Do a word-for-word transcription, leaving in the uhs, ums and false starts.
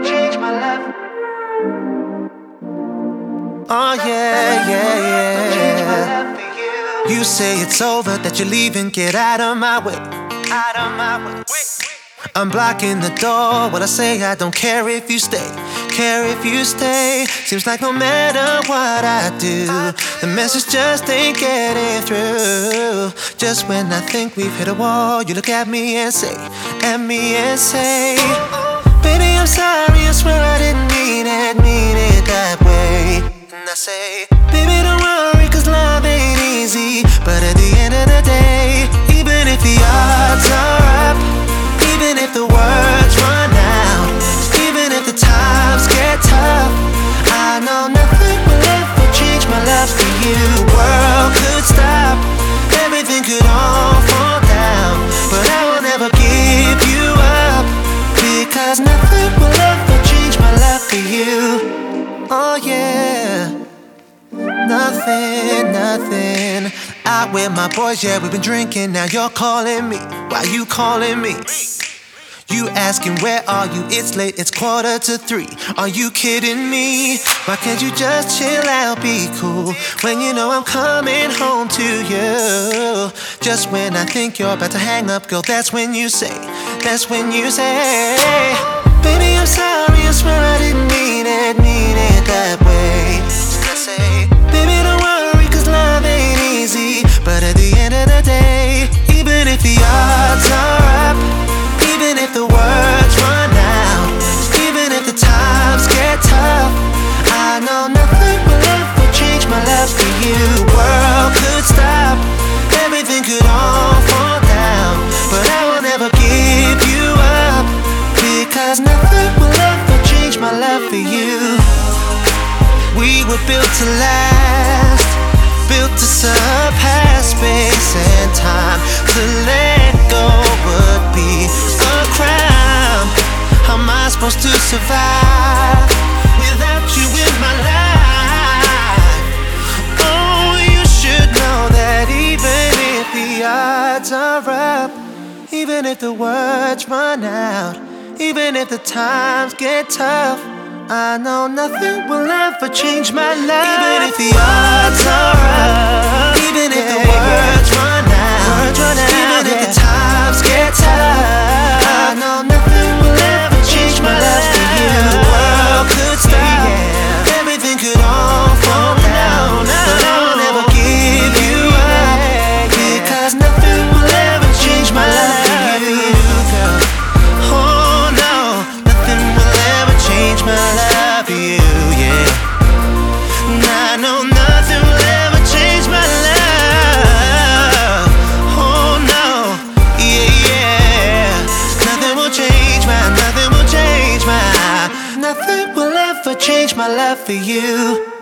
change my life. Oh yeah, yeah, yeah. You say it's over, that you're leaving, get out of my way. Out of my way. I'm blocking the door. What I say, I don't care if you stay. Care if you stay. Seems like no matter what I do, the message just ain't getting through. Just when I think we've hit a wall, you look at me and say, at me and say, baby, I'm sorry, I swear I didn't mean it, mean it that way. And I say, baby, don't worry, cause love ain't easy. But at the end of the day, even if the odds are up, even if the words run out, even if the times get tough, I know nothing will ever change my love for you. World could stop, everything could all fall down, but I will never give you up, because nothing will ever change my love for you. Oh yeah, nothing, nothing. Out with my boys, yeah, we've been drinking. Now you're calling me. Why you calling me? You asking where are you? It's late, it's quarter to three. Are you kidding me? Why can't you just chill out, be cool, when you know I'm coming home to you? Just when I think you're about to hang up, girl, that's when you say, that's when you say, baby, I'm sorry, I swear I didn't mean it, mean it that way. I say, baby, don't worry, cause love ain't easy. But at the end of the day, even if the odds are up, even if the words run out, even if the times get tough, I know nothing will ever change my love for you. World could stop, everything could all fall down, but I will never give you up, because nothing will ever change my love for you. We were built to last, built to surpass space and time. To let go would be a crime. How am I supposed to survive without you in my life? Oh, you should know that even if the odds are up, even if the words run out, even if the times get tough, I know nothing will ever change my life. Even if the odds are up, even if the words run out, even if the times get tough, I know nothing will ever change my love for you. The world could stop, everything could all fall down, but I will never give you up, because nothing will ever change my love for you, girl. Oh no, nothing will ever change my love for you, yeah. I know nothing will ever change my love. Oh no, yeah, yeah. Nothing will change my, nothing will change my, nothing will ever change my love for you.